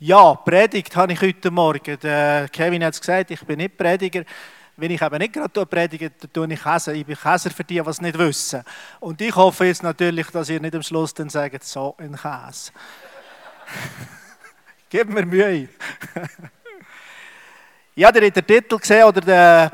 Ja, Predigt habe ich heute Morgen. Der Kevin hat es gesagt, ich bin nicht Prediger. Wenn ich eben nicht gerade predige, dann tue ich Käse. Ich bin Käser für die, die es nicht wissen. Und ich hoffe jetzt natürlich, dass ihr nicht am Schluss dann sagt, so ein Käse. Gib mir Mühe. Ja, ihr habt den Titel gesehen oder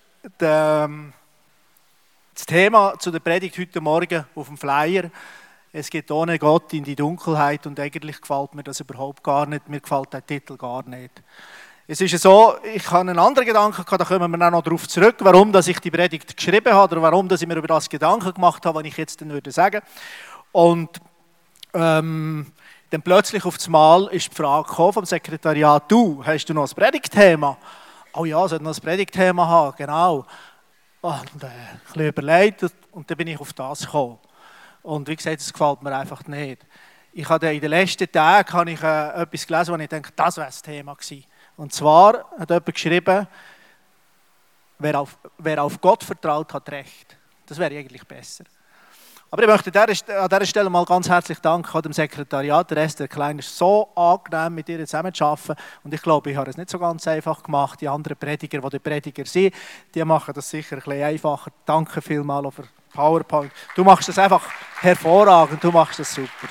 das Thema zu der Predigt heute Morgen auf dem Flyer. Es geht ohne Gott in die Dunkelheit und eigentlich gefällt mir das überhaupt gar nicht. Mir gefällt der Titel gar nicht. Es ist so, ich habe einen anderen Gedanken gehabt, da kommen wir dann noch darauf zurück, warum dass ich die Predigt geschrieben habe oder warum dass ich mir über das Gedanken gemacht habe, was ich jetzt dann würde sagen. Und dann plötzlich auf das Mal ist die Frage gekommen vom Sekretariat, hast du noch ein Predigtthema? Oh ja, sollte noch ein Predigtthema haben, genau. Und ein bisschen überlegt und dann bin ich auf das gekommen. Und wie gesagt, es gefällt mir einfach nicht. Ich habe in den letzten Tagen etwas gelesen, wo ich denke, das wäre das Thema gewesen. Und zwar hat jemand geschrieben, wer auf Gott vertraut, hat Recht. Das wäre eigentlich besser. Aber ich möchte an dieser Stelle mal ganz herzlich danken dem Sekretariat. Der Esther Klein ist so angenehm, mit ihr zusammenzuarbeiten. Und ich glaube, ich habe es nicht so ganz einfach gemacht. Die anderen Prediger, die Prediger sind, die machen das sicher ein bisschen einfacher. Danke vielmals für PowerPoint. Du machst das einfach hervorragend, du machst das super.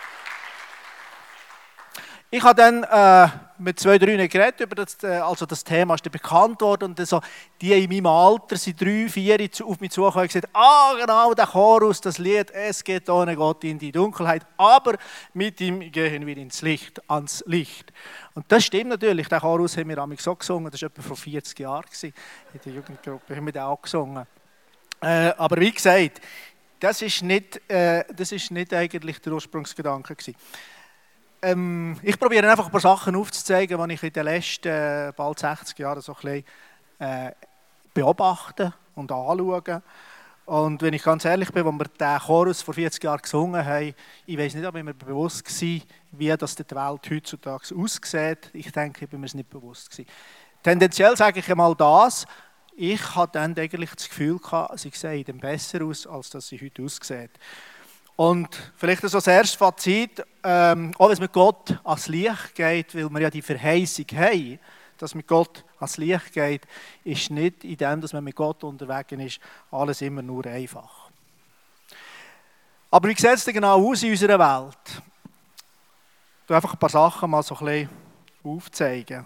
Ich habe dann mit 2, 3 geredet über das, also das Thema ist bekannt worden und so, die in meinem Alter sind 3, 4 auf mich zugekommen und gesagt, genau, der Chorus, das Lied, es geht ohne Gott in die Dunkelheit, aber mit ihm gehen wir ans Licht. Und das stimmt natürlich, den Chorus haben wir damals so gesungen, das war etwa vor 40 Jahren in der Jugendgruppe, haben wir den auch gesungen. Aber wie gesagt, das ist nicht eigentlich der Ursprungsgedanke gewesen. Ich probiere einfach ein paar Sachen aufzuzeigen, die ich in den letzten bald 60 Jahren so ein bisschen beobachte und anschaue. Und wenn ich ganz ehrlich bin, als wir den Chorus vor 40 Jahren gesungen haben, ich weiß nicht, ob ich mir bewusst war, wie das die Welt heutzutage aussieht. Ich denke, ich bin mir es nicht bewusst gewesen. Tendenziell sage ich einmal das, ich hatte dann eigentlich das Gefühl gehabt, sie sehe dann besser aus, als dass sie heute aussieht. Und vielleicht so das erste Fazit, auch wenn es mit Gott ans Licht geht, weil wir ja die Verheißung haben, dass mit Gott ans Licht geht, ist nicht in dem, dass man mit Gott unterwegs ist, alles immer nur einfach. Aber wie sieht es denn genau aus in unserer Welt? Ich will einfach ein paar Sachen mal so ein bisschen aufzeigen.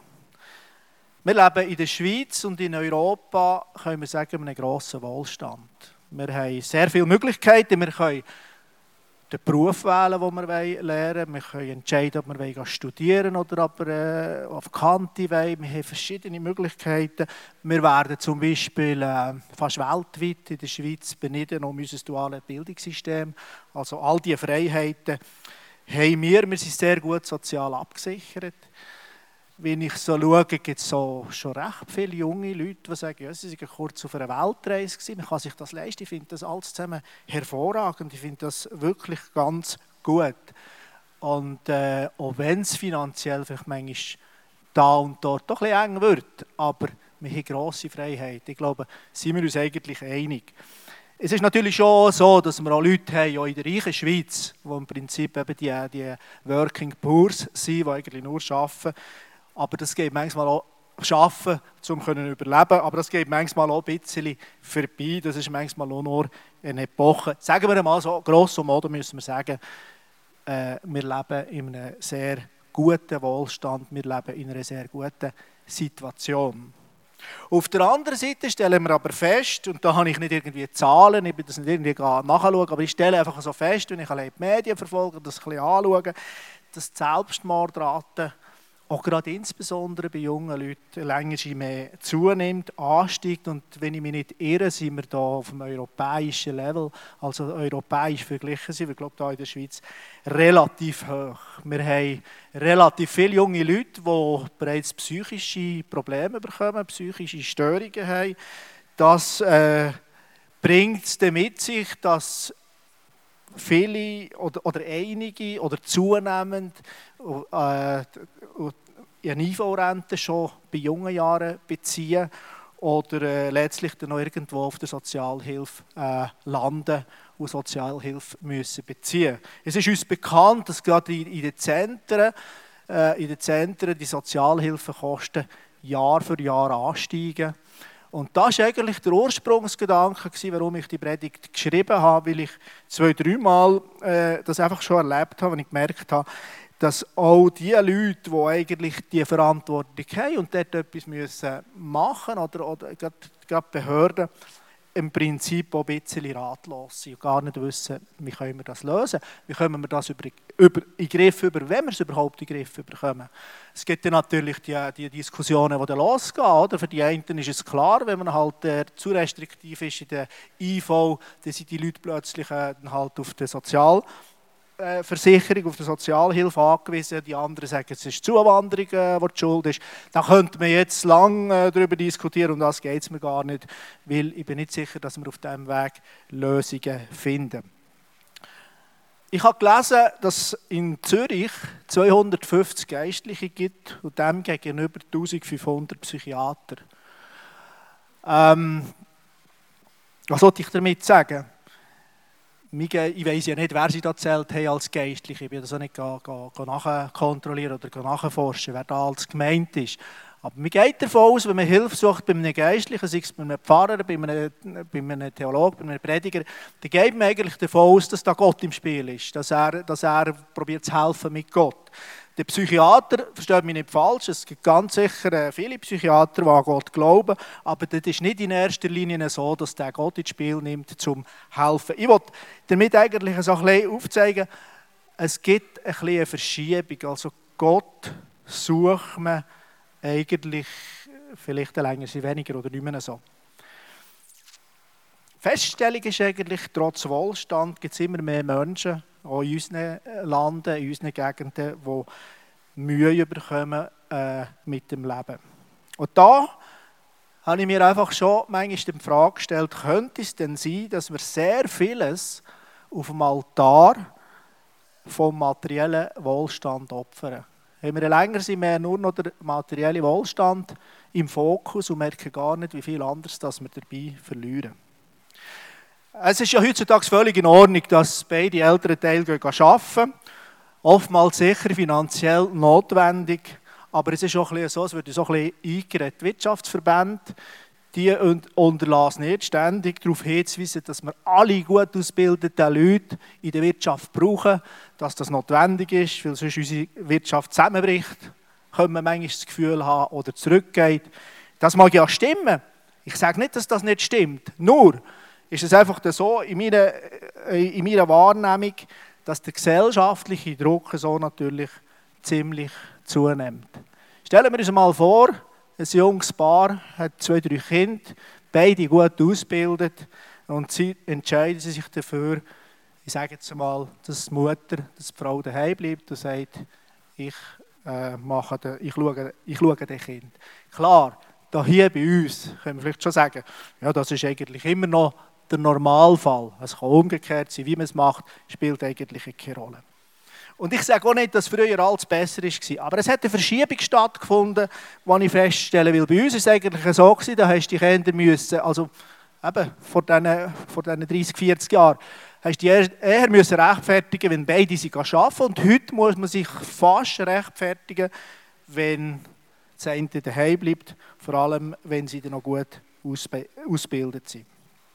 Wir leben in der Schweiz und in Europa, können wir sagen, einem grossen Wohlstand. Wir haben sehr viele Möglichkeiten, wir können den Beruf wählen, den wir lernen wollen. Wir können entscheiden, ob wir studieren oder ob wir auf Kante wollen. Wir haben verschiedene Möglichkeiten. Wir werden zum Beispiel fast weltweit in der Schweiz beniden um unser duales Bildungssystem. Also all diese Freiheiten haben wir. Wir sind sehr gut sozial abgesichert. Wenn ich so schaue, gibt es so schon recht viele junge Leute, die sagen, ja, sie sind kurz auf einer Weltreise gewesen. Man kann sich das leisten. Ich finde das alles zusammen hervorragend. Ich finde das wirklich ganz gut. Und auch wenn es finanziell vielleicht manchmal da und dort doch ein bisschen eng wird, aber wir haben grosse Freiheit. Ich glaube, sind wir uns eigentlich einig. Es ist natürlich schon so, dass wir auch Leute haben, auch in der reichen Schweiz, die im Prinzip eben die Working Poors sind, die eigentlich nur arbeiten. Aber das geht manchmal auch arbeiten, um überleben, aber das geht manchmal auch ein bisschen vorbei. Das ist manchmal auch nur eine Epoche. Sagen wir mal so, grosso modo müssen wir sagen, wir leben in einem sehr guten Wohlstand, wir leben in einer sehr guten Situation. Auf der anderen Seite stellen wir aber fest, und da habe ich nicht irgendwie Zahlen, ich will das nicht irgendwie nachschauen, aber ich stelle einfach so fest, wenn ich die Medien verfolge und das ein bisschen anschaue, dass die Selbstmordrate auch gerade insbesondere bei jungen Leuten länger mehr zunimmt, ansteigt. Und wenn ich mich nicht irre, sind wir da auf dem europäischen Level, also europäisch verglichen sind wir, glaube ich, hier in der Schweiz relativ hoch. Wir haben relativ viele junge Leute, die bereits psychische Probleme bekommen, psychische Störungen haben. Das bringt es mit sich, dass viele oder einige oder zunehmend eine IV-Rente schon bei jungen Jahren beziehen oder letztlich dann noch irgendwo auf der Sozialhilfe landen und Sozialhilfe müssen beziehen. Es ist uns bekannt, dass gerade in den Zentren in den Zentren die Sozialhilfekosten Jahr für Jahr ansteigen. Und das war eigentlich der Ursprungsgedanke, warum ich die Predigt geschrieben habe, weil ich 2-3 Mal das einfach schon erlebt habe, wenn ich gemerkt habe, dass auch die Leute, die eigentlich die Verantwortung haben und dort etwas machen müssen, oder gerade Behörden, im Prinzip auch ein bisschen ratlos sind und gar nicht wissen, wie können wir das lösen, wie können wir das in den Griff über, wenn wir es überhaupt in den Griff bekommen. Es gibt dann natürlich die Diskussionen, die dann losgehen. Oder? Für die einen ist es klar, wenn man halt zu restriktiv ist in der IV, dann sind die Leute plötzlich halt auf der Sozialversicherung, auf der Sozialhilfe angewiesen. Die anderen sagen, es ist die Zuwanderung, die die Schuld ist. Da könnte man jetzt lange darüber diskutieren, und das geht es mir gar nicht, weil ich bin nicht sicher, dass wir auf diesem Weg Lösungen finden. Ich habe gelesen, dass es in Zürich 250 Geistliche gibt und dem gegenüber 1500 Psychiater. Was wollte ich damit sagen? Ich weiss ja nicht, wer sie da zählt haben als Geistliche. Ich bin das auch nicht nachkontrollieren oder nachforschen, wer da als gemeint ist. Aber man geht davon aus, wenn man Hilfe sucht bei einem Geistlichen, sei es bei einem Pfarrer, bei einem Theologen, bei einem Prediger, dann geht man eigentlich davon aus, dass da Gott im Spiel ist, dass er probiert zu helfen mit Gott. Der Psychiater, versteht mich nicht falsch, es gibt ganz sicher viele Psychiater, die an Gott glauben, aber das ist nicht in erster Linie so, dass der Gott ins Spiel nimmt, zum helfen. Ich wollte damit eigentlich so ein bisschen aufzeigen, es gibt ein bisschen eine Verschiebung. Also Gott sucht man eigentlich vielleicht länger, sie weniger oder nicht mehr so. Feststellung ist eigentlich, trotz Wohlstand gibt es immer mehr Menschen, auch in unseren Landen, in unseren Gegenden, die Mühe bekommen mit dem Leben. Und da habe ich mir einfach schon manchmal die Frage gestellt, könnte es denn sein, dass wir sehr vieles auf dem Altar vom materiellen Wohlstand opfern? Haben wir länger sind wir nur noch der materielle Wohlstand im Fokus und merken gar nicht, wie viel anderes das wir dabei verlieren. Es ist ja heutzutage völlig in Ordnung, dass beide Elternteile arbeiten. Oftmals sicher finanziell notwendig, aber es ist auch ein bisschen so, es wird so ein bisschen eingeredet. Die Wirtschaftsverbände, die unterlassen nicht ständig darauf hinzuweisen, dass wir alle gut ausgebildeten Leute in der Wirtschaft brauchen, dass das notwendig ist, weil sonst unsere Wirtschaft zusammenbricht, können wir manchmal das Gefühl haben oder zurückgeht. Das mag ja stimmen. Ich sage nicht, dass das nicht stimmt. Nur ist es einfach so in meiner Wahrnehmung, dass der gesellschaftliche Druck so natürlich ziemlich zunimmt. Stellen wir uns mal vor, ein junges Paar hat 2-3 Kinder, beide gut ausgebildet und sie entscheiden sich dafür, ich sage jetzt mal, dass die Mutter, dass die Frau daheim bleibt und sagt, ich schaue dem Kind. Klar, hier bei uns können wir vielleicht schon sagen, ja, das ist eigentlich immer noch der Normalfall. Es kann umgekehrt sein, wie man es macht, spielt eigentlich keine Rolle. Und ich sage auch nicht, dass früher alles besser war, aber es hat eine Verschiebung stattgefunden, die ich feststelle, weil bei uns war es eigentlich so, da hast die Kinder müssen, also eben vor diesen 30, 40 Jahren, hast die eher müssen rechtfertigen, wenn beide sie arbeiten. Und heute muss man sich fast rechtfertigen, wenn das eine daheim bleibt, vor allem, wenn sie dann noch gut ausgebildet sind.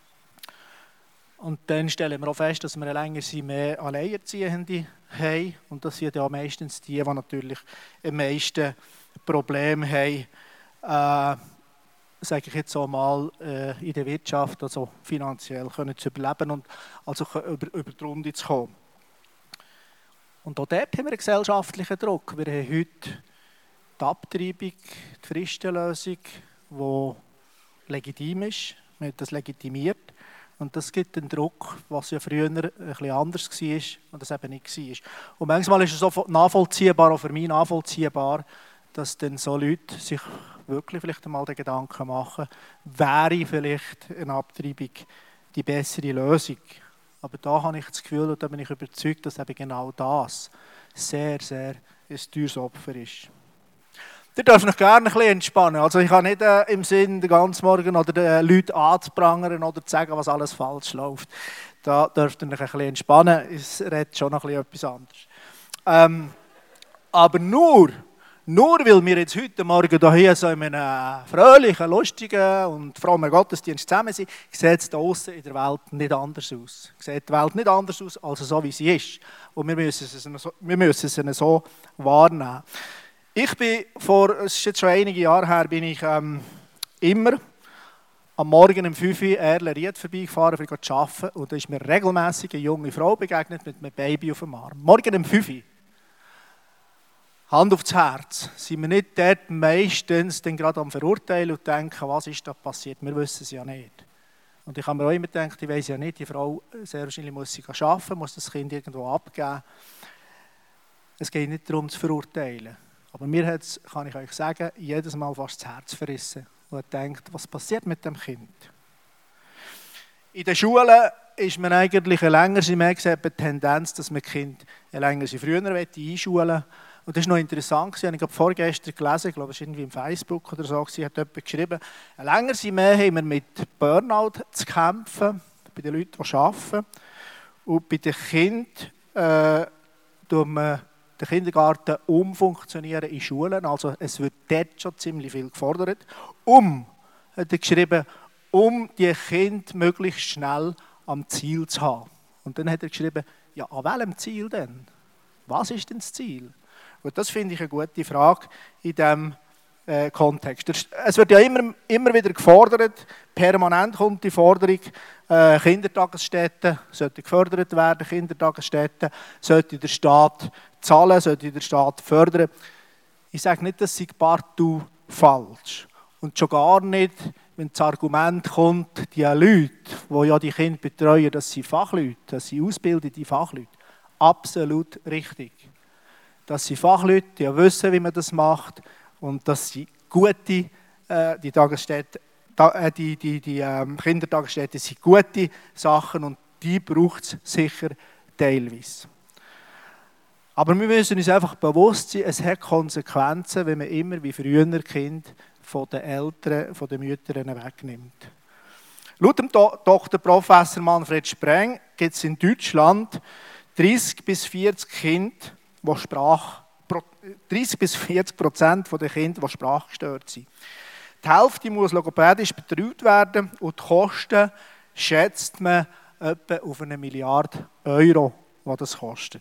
Und dann stellen wir auch fest, dass wir länger mehr Alleinerziehende haben. Und das sind ja meistens die natürlich am meisten Probleme haben, sage ich jetzt einmal, in der Wirtschaft, also finanziell können zu überleben und also über die Runde zu kommen. Und auch dort haben wir einen gesellschaftlichen Druck. Wir haben heute die Abtreibung, die Fristenlösung, die legitim ist. Wir haben das legitimiert. Und das gibt einen Druck, was ja früher ein bisschen anders war und das eben nicht war. Und manchmal ist es so nachvollziehbar, auch für mich nachvollziehbar, dass dann so Leute sich wirklich vielleicht einmal den Gedanken machen, wäre vielleicht eine Abtreibung die bessere Lösung. Aber da habe ich das Gefühl und da bin ich überzeugt, dass eben genau das sehr, sehr ein teures Opfer ist. Ihr dürft euch gerne ein bisschen entspannen. Also ich habe nicht im Sinn, den ganzen Morgen oder Leute anzuprangern oder zu sagen, was alles falsch läuft. Da dürft ihr euch ein bisschen entspannen. Es redet schon noch ein bisschen etwas anderes. Aber nur weil wir jetzt heute Morgen hier so in einem fröhlichen, lustigen und frommen Gottesdienst zusammen sind, sieht es da draussen in der Welt nicht anders aus. Sieht die Welt nicht anders aus, als so wie sie ist. Und wir müssen es so wahrnehmen. Ich bin es ist jetzt schon einige Jahre her, bin ich immer am Morgen um 5 Uhr Erlenried vorbeigefahren, um zu arbeiten. Und da ist mir regelmässig eine junge Frau begegnet mit einem Baby auf dem Arm. Morgen um 5 Uhr. Hand aufs Herz. Sind wir nicht dort meistens dann gerade am Verurteilen und denken, was ist da passiert? Wir wissen es ja nicht. Und ich habe mir auch immer gedacht, ich weiss ja nicht, die Frau sehr wahrscheinlich muss sie arbeiten, muss das Kind irgendwo abgeben. Es geht nicht darum zu verurteilen. Aber mir hat es, kann ich euch sagen, jedes Mal fast das Herz verrissen. Und denkt, was passiert mit dem Kind? In den Schulen ist man eigentlich eine längere Tendenz, dass man Kind länger früher einschulen will. Und das ist noch interessant, ich habe vorgestern gelesen, ich glaube, es war irgendwie im Facebook oder so, hat jemand geschrieben, länger haben wir mit Burnout zu kämpfen, bei den Leuten, die arbeiten. Und bei den Kindern tun wir den Kindergarten umfunktionieren in Schulen. Also es wird dort schon ziemlich viel gefordert, hat er geschrieben, die Kinder möglichst schnell am Ziel zu haben. Und dann hat er geschrieben, ja, an welchem Ziel denn? Was ist denn das Ziel? Und das finde ich eine gute Frage in diesem Kontext. Es wird ja immer wieder gefordert, permanent kommt die Forderung, Kindertagesstätten sollten gefördert werden, Kindertagesstätten sollte der Staat zahlen, sollte der Staat fördern. Ich sage nicht, das sei partout falsch. Und schon gar nicht, wenn das Argument kommt, die Leute, die ja die Kinder betreuen, das sind Fachleute, das sind ausgebildete Fachleute. Absolut richtig. Das sind Fachleute, die wissen, wie man das macht. Und das sind gute, die Kindertagesstätten sind gute Sachen und die braucht es sicher teilweise. Aber wir müssen uns einfach bewusst sein, es hat Konsequenzen, wenn man immer wie früher Kinder von den Eltern, von den Müttern wegnimmt. Laut dem Dr. Professor Manfred Spreng gibt es in Deutschland 30 bis 40 Kinder, 30 bis 40% der Kinder, die sprachgestört sind. Die Hälfte muss logopädisch betreut werden und die Kosten schätzt man etwa auf 1 Milliarde Euro, was das kostet.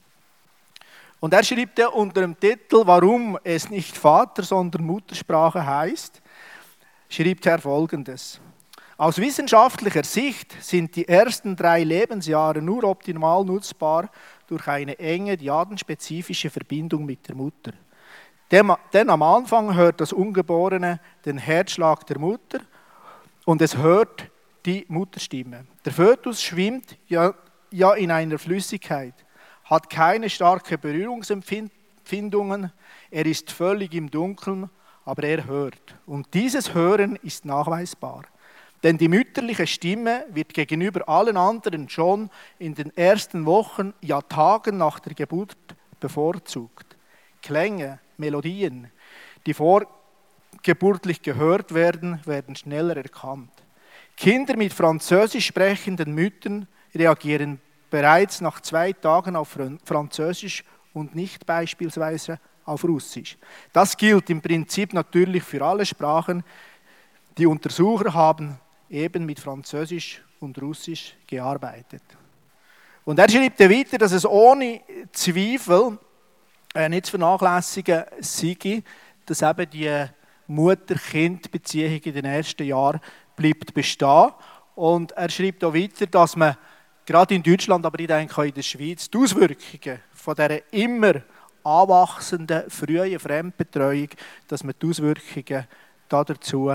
Und er schreibt ja unter dem Titel, warum es nicht Vater, sondern Muttersprache heißt, schreibt er Folgendes. Aus wissenschaftlicher Sicht sind die ersten 3 Lebensjahre nur optimal nutzbar durch eine enge, diadenspezifische Verbindung mit der Mutter. Denn am Anfang hört das Ungeborene den Herzschlag der Mutter und es hört die Mutterstimme. Der Fötus schwimmt ja in einer Flüssigkeit, hat keine starken Berührungsempfindungen, er ist völlig im Dunkeln, aber er hört. Und dieses Hören ist nachweisbar. Denn die mütterliche Stimme wird gegenüber allen anderen schon in den ersten Wochen, ja Tagen nach der Geburt bevorzugt. Klänge, Melodien, die vorgeburtlich gehört werden, werden schneller erkannt. Kinder mit französisch sprechenden Müttern reagieren bereits nach 2 Tagen auf Französisch und nicht beispielsweise auf Russisch. Das gilt im Prinzip natürlich für alle Sprachen. Die Untersucher haben eben mit Französisch und Russisch gearbeitet. Und er schreibt weiter, dass es ohne Zweifel nicht zu vernachlässigen sei, dass eben die Mutter-Kind-Beziehung in den ersten Jahren bleibt bestehen. Und er schreibt auch weiter, dass man gerade in Deutschland, aber ich denke auch in der Schweiz, die Auswirkungen von dieser immer anwachsenden frühen Fremdbetreuung, dass man die Auswirkungen dazu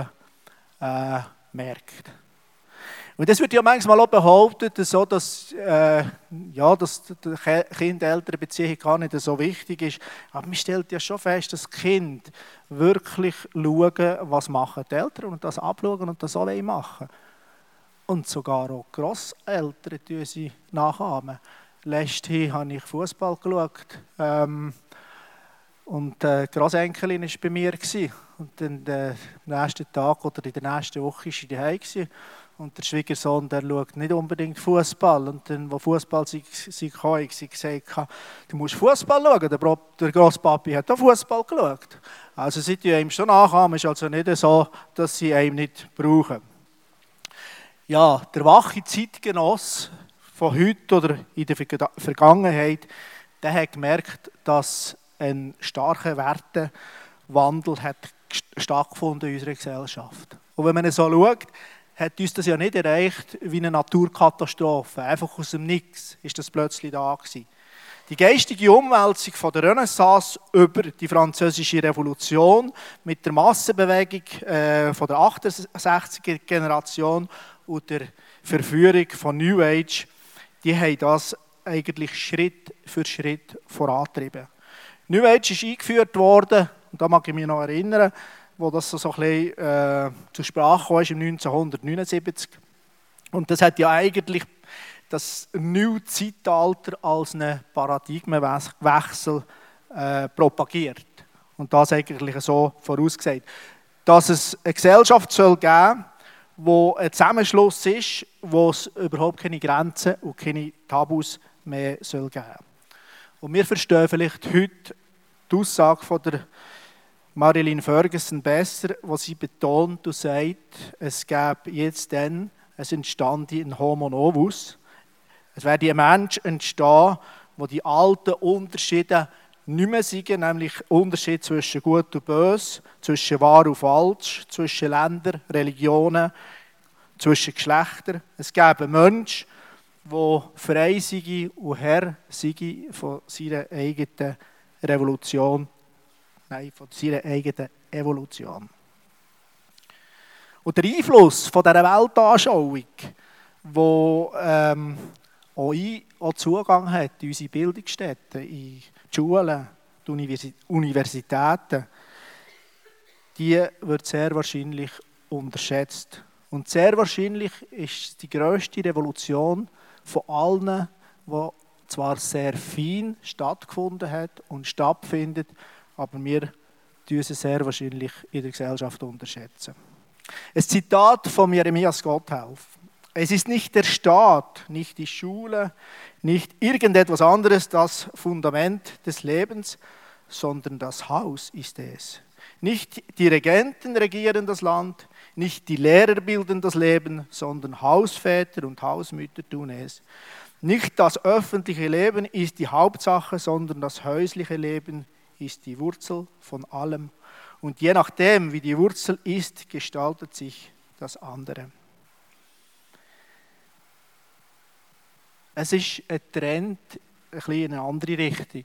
merkt. Und das wird ja manchmal auch behauptet, dass die Kind-Eltern-Beziehung gar nicht so wichtig ist. Aber man stellt ja schon fest, dass Kind wirklich schauen, was machen die Eltern und das abschauen und das auch machen. Und sogar auch die Grosseltern tun sie nachahmen. Letztens habe ich Fußball geschaut und die Grossenkelin war bei mir. Und dann am nächsten Tag oder in der nächsten Woche war sie daheim. Und der Schwiegersohn, der schaut nicht unbedingt Fußball. Und dann, wo Fußball sie kam, habe ich gesagt, du musst Fußball schauen. Der Grosspapi hat auch Fußball geschaut. Also sie tun ihm schon nachahmen, ist also nicht so, dass sie ihn nicht brauchen. Ja, der wache Zeitgenoss von heute oder in der Vergangenheit, der hat gemerkt, dass ein starker Wertewandel hat stattgefunden in unserer Gesellschaft. Und wenn man so schaut, hat uns das ja nicht erreicht wie eine Naturkatastrophe. Einfach aus dem Nix ist das plötzlich da gewesen. Die geistige Umwälzung von der Renaissance über die Französische Revolution mit der Massenbewegung von der 68er-Generation und der Verführung von New Age, die haben das eigentlich Schritt für Schritt vorangetrieben. New Age ist eingeführt worden, und da mag ich mich noch erinnern, wo das so ein bisschen zur Sprache kam, im 1979. Und das hat ja eigentlich das neue Zeitalter als einen Paradigmenwechsel propagiert. Und das eigentlich so vorausgesagt. Dass es eine Gesellschaft soll geben, wo ein Zusammenschluss ist, wo es überhaupt keine Grenzen und keine Tabus mehr soll geben. Und wir verstehen vielleicht heute die Aussage von der Marilyn Ferguson besser, wo sie betont und sagt, es gäbe jetzt dann, es entstand ein Homo novus. Es werde ein Mensch entstehen, wo die alten Unterschiede nicht mehr sind, nämlich Unterschied zwischen Gut und Böse, zwischen Wahr und Falsch, zwischen Ländern, Religionen, zwischen Geschlechtern. Es gäbe einen Menschen, der frei sei und Herr sei von seiner eigenen Revolution. Nein, von seiner eigenen Evolution. Und der Einfluss von dieser Weltanschauung, wo auch Zugang hat in unsere Bildungsstätten, in die Schulen, die Universitäten, die wird sehr wahrscheinlich unterschätzt. Und sehr wahrscheinlich ist die grösste Revolution von allen, die zwar sehr fein stattgefunden hat und stattfindet, aber wir tun sie sehr wahrscheinlich in der Gesellschaft unterschätzen. Ein Zitat von Jeremias Gotthelf. Es ist nicht der Staat, nicht die Schule, nicht irgendetwas anderes das Fundament des Lebens, sondern das Haus ist es. Nicht die Regenten regieren das Land, nicht die Lehrer bilden das Leben, sondern Hausväter und Hausmütter tun es. Nicht das öffentliche Leben ist die Hauptsache, sondern das häusliche Leben ist die Wurzel von allem. Und je nachdem, wie die Wurzel ist, gestaltet sich das andere. Es ist ein Trend ein bisschen in eine andere Richtung.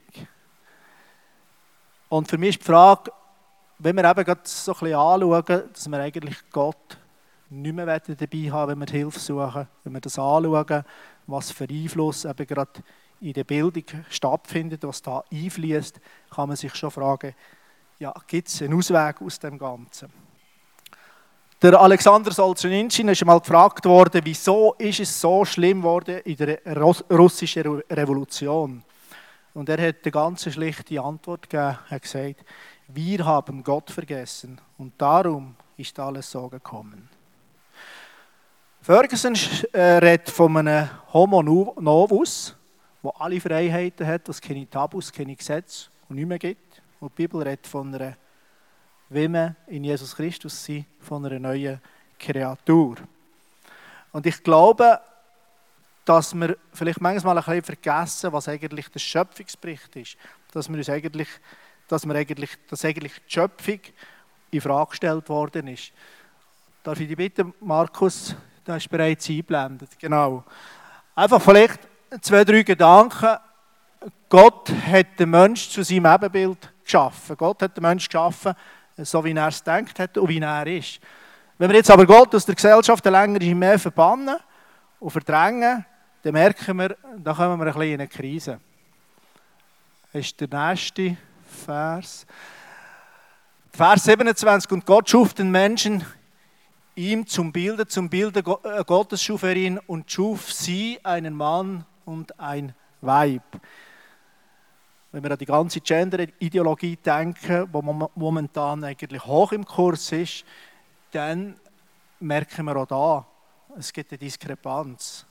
Und für mich ist die Frage, wenn wir eben gerade so ein bisschen anschauen, dass wir eigentlich Gott nicht mehr dabei haben, wenn wir Hilfe suchen, wenn wir das anschauen, was für Einfluss eben gerade in der Bildung stattfindet, was da einfließt, kann man sich schon fragen, ja, gibt es einen Ausweg aus dem Ganzen? Der Alexander Solzhenitsyn ist einmal gefragt worden, wieso ist es so schlimm geworden in der russischen Revolution? Und er hat eine ganz schlichte Antwort gegeben, er hat gesagt, wir haben Gott vergessen und darum ist alles so gekommen. Ferguson redet von einem Homo novus, der alle Freiheiten hat, was keine Tabus, keine Gesetze und nicht mehr gibt. Und die Bibel redet von einer, wie wir in Jesus Christus sind, von einer neuen Kreatur. Und ich glaube, dass wir vielleicht manchmal ein bisschen vergessen, was eigentlich der Schöpfungsbericht ist. Dass eigentlich die Schöpfung in Frage gestellt worden ist. Darf ich dich bitten, Markus, du hast bereits eingeblendet. Genau. Einfach vielleicht 2, 3 Gedanken. Gott hat den Menschen zu seinem Ebenbild geschaffen. Gott hat den Menschen geschaffen, so wie er es gedacht hat und wie er ist. Wenn wir jetzt aber Gott aus der Gesellschaft länger mehr verbannen und verdrängen, dann merken wir, da kommen wir ein bisschen in eine Krise. Das ist der nächste Vers. Vers 27. Und Gott schuf den Menschen ihm zum Bilde Gottes schuf er ihn und schuf sie, einen Mann und ein Weib. Wenn wir an die ganze Gender-Ideologie denken, die momentan eigentlich hoch im Kurs ist, dann merken wir auch da, es gibt eine Diskrepanz.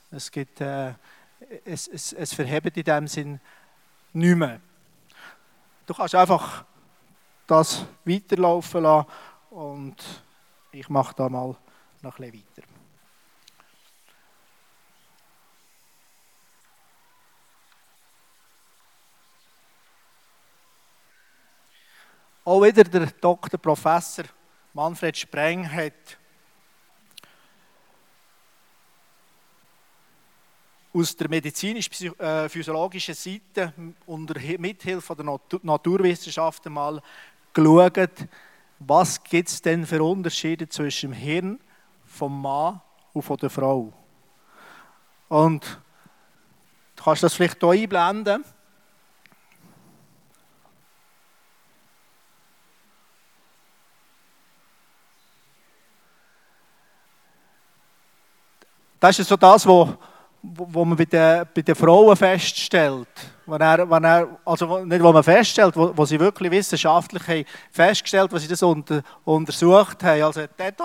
Es verhebt in dem Sinn nicht mehr. Du kannst einfach das weiterlaufen lassen und ich mache da mal noch ein bisschen weiter. Auch wieder der Dr. Professor Manfred Spreng hat aus der medizinisch-physiologischen Seite unter Mithilfe der Naturwissenschaften mal geschaut, was gibt es denn für Unterschiede zwischen dem Hirn vom Mann und von der Frau. Und du kannst das vielleicht hier einblenden. Das ist so das, was man bei den Frauen feststellt. Also nicht, was man feststellt, wo sie wirklich wissenschaftlich haben festgestellt, was sie das untersucht haben. Also jetzt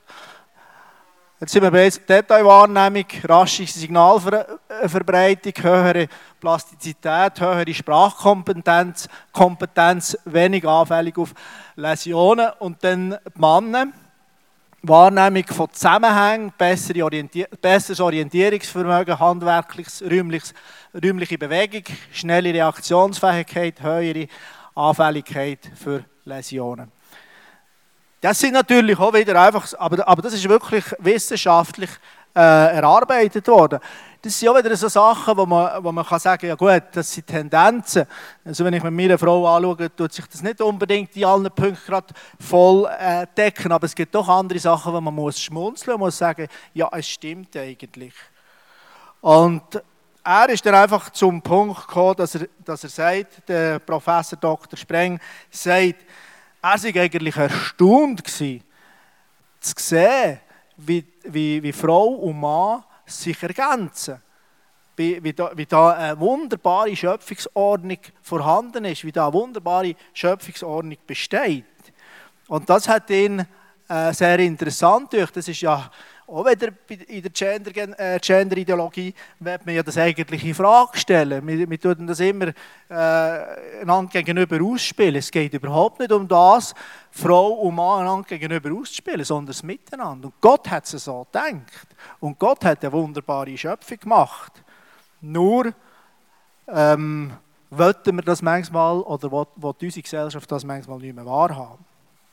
sind wir bei der Detailwahrnehmung, rasche Signalverbreitung, höhere Plastizität, höhere Sprachkompetenz, wenig anfällig auf Läsionen und dann die Männer. Wahrnehmung von Zusammenhängen, besseres Orientierungsvermögen, handwerkliches, räumliche Bewegung, schnelle Reaktionsfähigkeit, höhere Anfälligkeit für Läsionen. Das sind natürlich auch wieder einfach, aber das ist wirklich wissenschaftlich erarbeitet worden. Das sind auch wieder so Sachen, wo man kann sagen, ja gut, das sind Tendenzen. Also wenn ich mit meiner Frau anschaue, tut sich das nicht unbedingt in allen Punkten gerade voll decken, aber es gibt doch andere Sachen, wo man muss schmunzeln und muss sagen, ja, es stimmt eigentlich. Und er ist dann einfach zum Punkt gekommen, dass er sagt, der Professor Dr. Spreng sagt, er sei eigentlich erstaunt gewesen, zu sehen, wie Frau und Mann sich ergänzen. Wie da eine wunderbare Schöpfungsordnung vorhanden ist, wie da eine wunderbare Schöpfungsordnung besteht. Und das hat ihn sehr interessant durch. Das ist ja auch wieder in der Gender-Ideologie, wird man ja das eigentlich in Frage stellen. Wir tun das immer einander gegenüber ausspielen. Es geht überhaupt nicht um das, Frau und Mann einander gegenüber auszuspielen, sondern das Miteinander. Und Gott hat es so gedacht. Und Gott hat eine wunderbare Schöpfung gemacht. Nur wollten wir das manchmal, oder will unsere Gesellschaft das manchmal nicht mehr wahrhaben.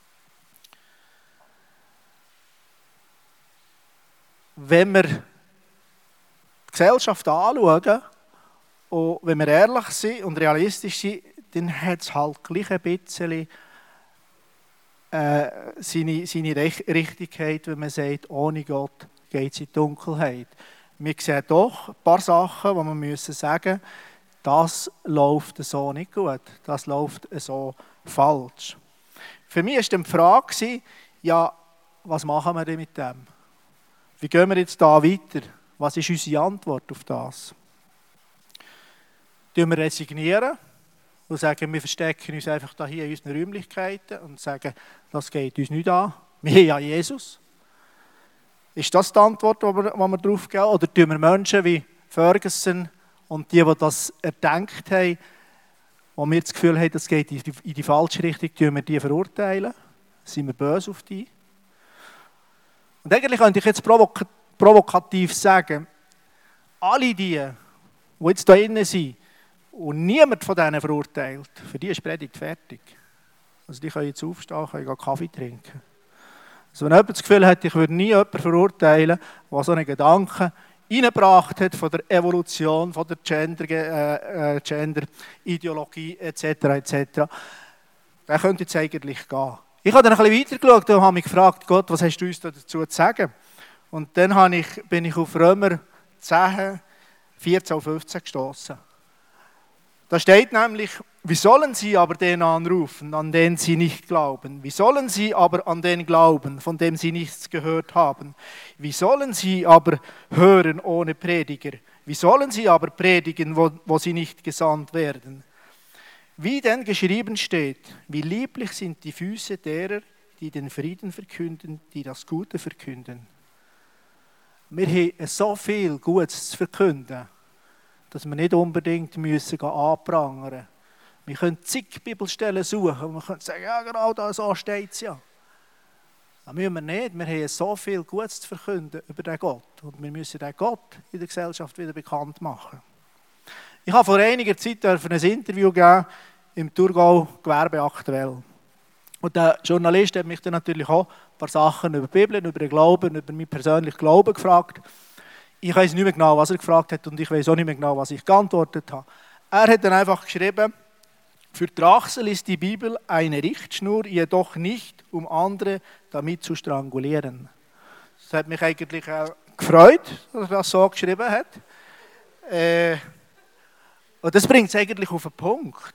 Wenn wir die Gesellschaft anschauen und wenn wir ehrlich sind und realistisch sind, dann hat es halt gleich ein bisschen seine Richtigkeit, wenn man sagt, ohne Gott geht es in die Dunkelheit. Wir sehen doch ein paar Sachen, wo wir sagen müssen, das läuft so nicht gut, das läuft so falsch. Für mich war dann die Frage, ja, was machen wir denn mit dem? Wie gehen wir jetzt da weiter? Was ist unsere Antwort auf das? Wir resignieren und sagen, wir verstecken uns einfach da hier in unseren Räumlichkeiten und sagen, das geht uns nicht an. Wir haben ja Jesus. Ist das die Antwort, die wir darauf geben? Oder tun wir Menschen wie Ferguson und die das erdenkt haben, wo wir das Gefühl haben, das geht in die falsche Richtung, tun wir die verurteilen? Sind wir böse auf die? Und eigentlich könnte ich jetzt provokativ sagen, alle die jetzt hier drin sind und niemand von denen verurteilt, für die ist die Predigt fertig. Also die können jetzt aufstehen, können Kaffee trinken. Also wenn jemand das Gefühl hat, ich würde nie jemanden verurteilen, der so einen Gedanken reingebracht hat von der Evolution, von der Gender-Ideologie etc., der könnte jetzt eigentlich gehen. Ich habe dann ein bisschen weitergeschaut und habe mich gefragt, Gott, was hast du uns dazu zu sagen? Und dann bin ich auf Römer 10, 14 und 15 gestoßen. Da steht nämlich, wie sollen sie aber den anrufen, an den sie nicht glauben? Wie sollen sie aber an den glauben, von dem sie nichts gehört haben? Wie sollen sie aber hören ohne Prediger? Wie sollen sie aber predigen, wo sie nicht gesandt werden? Wie denn geschrieben steht, wie lieblich sind die Füße derer, die den Frieden verkünden, die das Gute verkünden. Wir haben so viel Gutes zu verkünden, dass wir nicht unbedingt anprangern müssen. Wir können zig Bibelstellen suchen und wir können sagen, ja genau, da so steht es ja. Das müssen wir nicht. Wir haben so viel Gutes zu verkünden über den Gott. Und wir müssen den Gott in der Gesellschaft wieder bekannt machen. Ich habe vor einiger Zeit ein Interview geben im Thurgau Gewerbe aktuell. Und der Journalist hat mich dann natürlich auch ein paar Sachen über die Bibel, über den Glauben, über meinen persönlichen Glauben gefragt. Ich weiß nicht mehr genau, was er gefragt hat und ich weiß auch nicht mehr genau, was ich geantwortet habe. Er hat dann einfach geschrieben, für Drachsel ist die Bibel eine Richtschnur, jedoch nicht, um andere damit zu strangulieren. Das hat mich eigentlich gefreut, dass er das so geschrieben hat. Und das bringt es eigentlich auf den Punkt.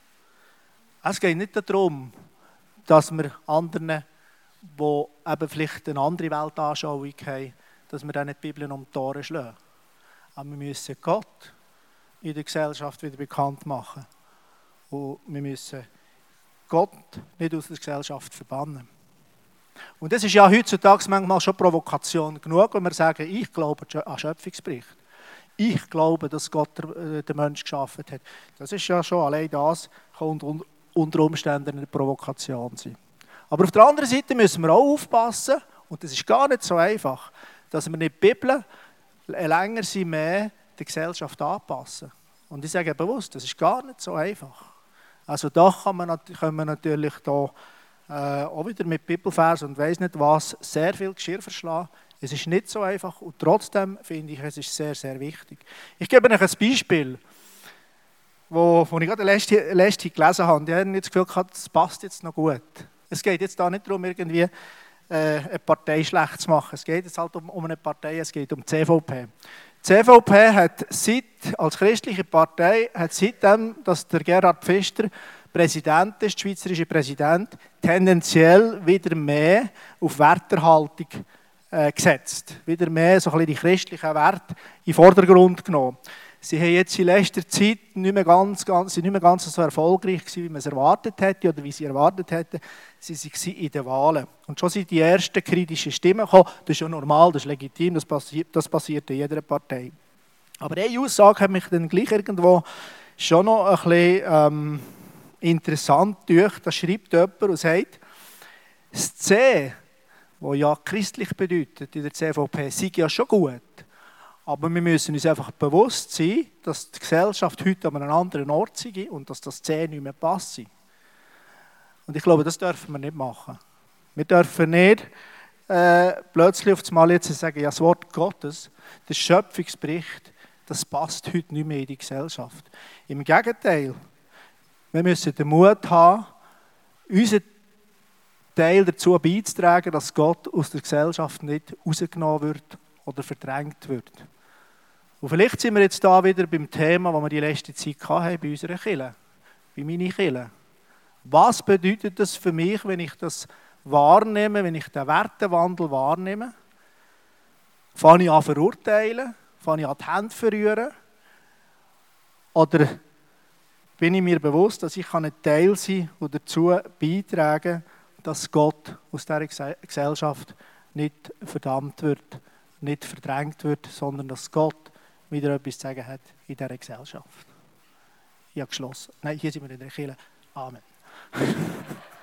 Es geht nicht darum, dass wir anderen, die eben vielleicht eine andere Weltanschauung haben, dass wir denen die Bibel um die Ohren schlagen. Aber wir müssen Gott in der Gesellschaft wieder bekannt machen. Und wir müssen Gott nicht aus der Gesellschaft verbannen. Und das ist ja heutzutage manchmal schon Provokation genug, wenn wir sagen, ich glaube an Schöpfungsbericht. Ich glaube, dass Gott den Menschen geschaffen hat. Das ist ja schon allein das, kann unter Umständen eine Provokation sein. Aber auf der anderen Seite müssen wir auch aufpassen, und das ist gar nicht so einfach, dass wir nicht die Bibel länger sie mehr der Gesellschaft anpassen. Und ich sage bewusst, das ist gar nicht so einfach. Also da können wir natürlich da, auch wieder mit Bibelvers und weiss nicht was, sehr viel Geschirr verschlagen. Es ist nicht so einfach und trotzdem finde ich, es ist sehr, sehr wichtig. Ich gebe euch ein Beispiel, wo ich gerade letzte gelesen habe. Ich habe jetzt das Gefühl, das passt jetzt noch gut. Es geht jetzt da nicht darum, irgendwie eine Partei schlecht zu machen. Es geht jetzt halt um eine Partei, es geht um die CVP. Die CVP hat als christliche Partei, seitdem, dass der Gerhard Pfister Präsident ist, der schweizerische Präsident, tendenziell wieder mehr auf Werterhaltung gesetzt. Wieder mehr so ein bisschen die christlichen Werte in den Vordergrund genommen. Sie haben jetzt in letzter Zeit sind nicht mehr ganz so erfolgreich gewesen, wie man es erwartet hätte oder wie sie erwartet hätten. Sie waren in den Wahlen. Und schon sind die ersten kritischen Stimmen gekommen. Das ist ja normal, das ist legitim, das passiert in jeder Partei. Aber eine Aussage hat mich dann gleich irgendwo schon noch ein bisschen interessant gedacht. Da schreibt jemand und sagt, das C, das ja christlich bedeutet in der CVP, sei ja schon gut. Aber wir müssen uns einfach bewusst sein, dass die Gesellschaft heute an einem anderen Ort ist und dass das C nicht mehr passt. Und ich glaube, das dürfen wir nicht machen. Wir dürfen nicht plötzlich auf einmal jetzt sagen, ja, das Wort Gottes, der Schöpfungsbericht, das passt heute nicht mehr in die Gesellschaft. Im Gegenteil, wir müssen den Mut haben, unseren Teil dazu beizutragen, dass Gott aus der Gesellschaft nicht rausgenommen wird oder verdrängt wird. Und vielleicht sind wir jetzt da wieder beim Thema, das wir die letzte Zeit hatten, bei unserer Kirche, bei meiner Kirche. Was bedeutet das für mich, wenn ich das wahrnehme, wenn ich den Wertewandel wahrnehme? Fange ich an zu verurteilen? Fange ich an die Hände zu verrühren? Oder bin ich mir bewusst, dass ich ein Teil sein kann, der dazu beitragen, dass Gott aus dieser Gesellschaft nicht verdammt wird, nicht verdrängt wird, sondern dass Gott wieder etwas zu sagen hat in dieser Gesellschaft. Ich habe geschlossen. Nein, hier sind wir in der Kirche. Amen.